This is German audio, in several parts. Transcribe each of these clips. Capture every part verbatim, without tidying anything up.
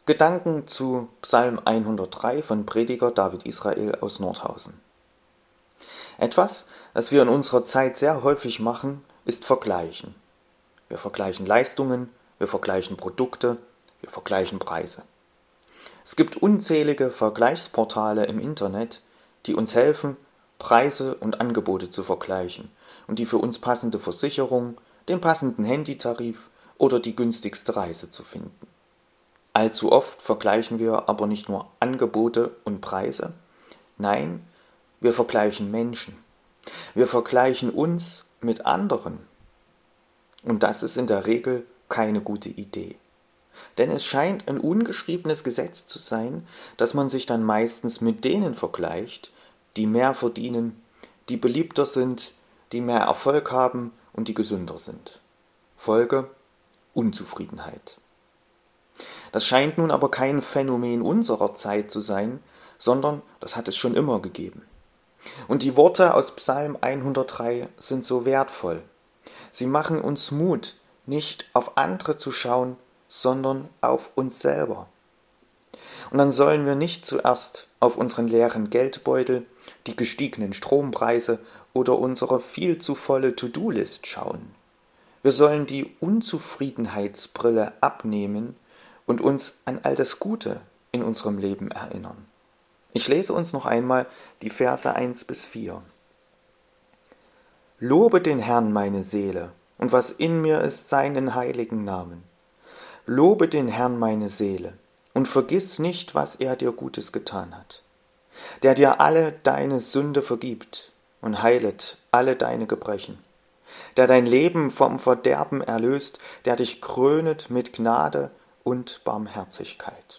Gedanken zu Psalm hundertdrei von Prediger David Israel aus Nordhausen. Etwas, das wir in unserer Zeit sehr häufig machen, ist Vergleichen. Wir vergleichen Leistungen, wir vergleichen Produkte, wir vergleichen Preise. Es gibt unzählige Vergleichsportale im Internet, die uns helfen, Preise und Angebote zu vergleichen und die für uns passende Versicherung, den passenden Handytarif oder die günstigste Reise zu finden. Allzu oft vergleichen wir aber nicht nur Angebote und Preise, nein, wir vergleichen Menschen. Wir vergleichen uns mit anderen. Und das ist in der Regel keine gute Idee. Denn es scheint ein ungeschriebenes Gesetz zu sein, dass man sich dann meistens mit denen vergleicht, die mehr verdienen, die beliebter sind, die mehr Erfolg haben und die gesünder sind. Folge: Unzufriedenheit. Das scheint nun aber kein Phänomen unserer Zeit zu sein, sondern das hat es schon immer gegeben. Und die Worte aus Psalm hundertdrei sind so wertvoll. Sie machen uns Mut, nicht auf andere zu schauen, sondern auf uns selber. Und dann sollen wir nicht zuerst auf unseren leeren Geldbeutel, die gestiegenen Strompreise oder unsere viel zu volle To-Do-List schauen. Wir sollen die Unzufriedenheitsbrille abnehmen und uns an all das Gute in unserem Leben erinnern. Ich lese uns noch einmal die Verse eins bis vier. Lobe den Herrn, meine Seele, und was in mir ist, seinen heiligen Namen. Lobe den Herrn, meine Seele, und vergiss nicht, was er dir Gutes getan hat, der dir alle deine Sünde vergibt und heilet alle deine Gebrechen, der dein Leben vom Verderben erlöst, der dich krönet mit Gnade und Barmherzigkeit.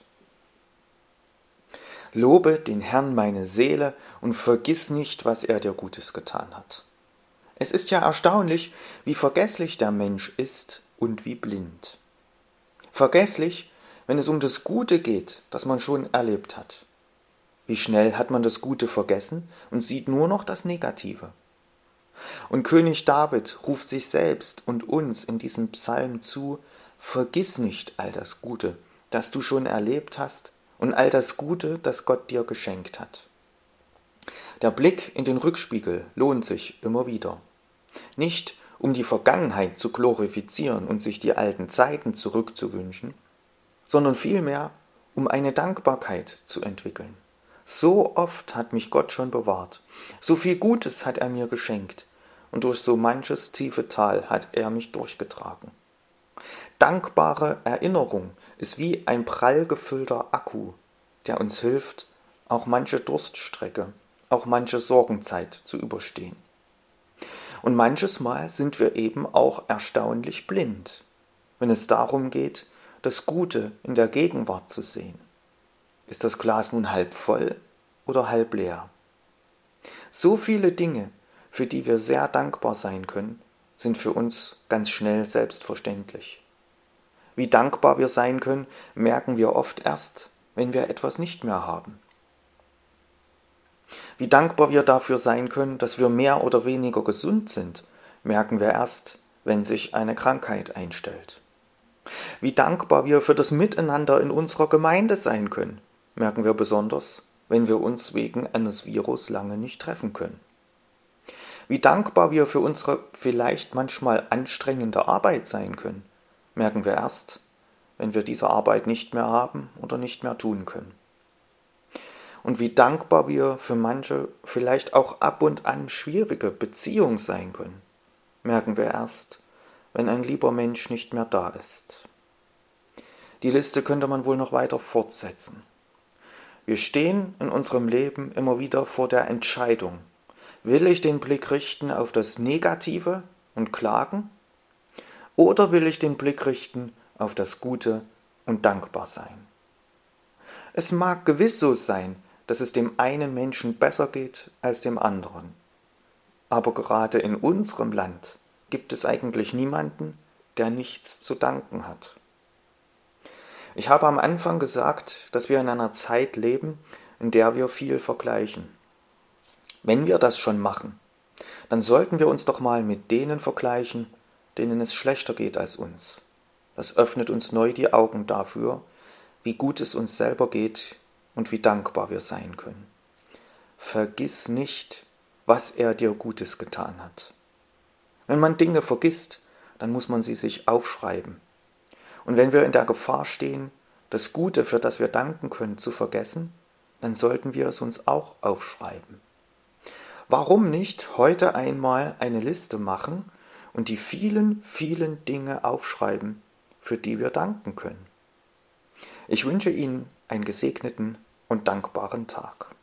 Lobe den Herrn, meine Seele, und vergiss nicht, was er dir Gutes getan hat. Es ist ja erstaunlich, wie vergesslich der Mensch ist und wie blind. Vergesslich, wenn es um das Gute geht, das man schon erlebt hat. Wie schnell hat man das Gute vergessen und sieht nur noch das Negative. Und König David ruft sich selbst und uns in diesem Psalm zu: Vergiss nicht all das Gute, das du schon erlebt hast, und all das Gute, das Gott dir geschenkt hat. Der Blick in den Rückspiegel lohnt sich immer wieder. Nicht, um die Vergangenheit zu glorifizieren und sich die alten Zeiten zurückzuwünschen, sondern vielmehr, um eine Dankbarkeit zu entwickeln. So oft hat mich Gott schon bewahrt, so viel Gutes hat er mir geschenkt, und durch so manches tiefe Tal hat er mich durchgetragen. Dankbare Erinnerung ist wie ein prall gefüllter Akku, der uns hilft, auch manche Durststrecke, auch manche Sorgenzeit zu überstehen. Und manches Mal sind wir eben auch erstaunlich blind, wenn es darum geht, das Gute in der Gegenwart zu sehen. Ist das Glas nun halb voll oder halb leer? So viele Dinge, für die wir sehr dankbar sein können, sind für uns ganz schnell selbstverständlich. Wie dankbar wir sein können, merken wir oft erst, wenn wir etwas nicht mehr haben. Wie dankbar wir dafür sein können, dass wir mehr oder weniger gesund sind, merken wir erst, wenn sich eine Krankheit einstellt. Wie dankbar wir für das Miteinander in unserer Gemeinde sein können, merken wir besonders, wenn wir uns wegen eines Virus lange nicht treffen können. Wie dankbar wir für unsere vielleicht manchmal anstrengende Arbeit sein können, merken wir erst, wenn wir diese Arbeit nicht mehr haben oder nicht mehr tun können. Und wie dankbar wir für manche vielleicht auch ab und an schwierige Beziehung sein können, merken wir erst, wenn ein lieber Mensch nicht mehr da ist. Die Liste könnte man wohl noch weiter fortsetzen. Wir stehen in unserem Leben immer wieder vor der Entscheidung: Will ich den Blick richten auf das Negative und klagen? Oder will ich den Blick richten auf das Gute und dankbar sein? Es mag gewiss so sein, dass es dem einen Menschen besser geht als dem anderen. Aber gerade in unserem Land gibt es eigentlich niemanden, der nichts zu danken hat. Ich habe am Anfang gesagt, dass wir in einer Zeit leben, in der wir viel vergleichen. Wenn wir das schon machen, dann sollten wir uns doch mal mit denen vergleichen, denen es schlechter geht als uns. Das öffnet uns neu die Augen dafür, wie gut es uns selber geht und wie dankbar wir sein können. Vergiss nicht, was er dir Gutes getan hat. Wenn man Dinge vergisst, dann muss man sie sich aufschreiben. Und wenn wir in der Gefahr stehen, das Gute, für das wir danken können, zu vergessen, dann sollten wir es uns auch aufschreiben. Warum nicht heute einmal eine Liste machen und die vielen, vielen Dinge aufschreiben, für die wir danken können? Ich wünsche Ihnen einen gesegneten und dankbaren Tag.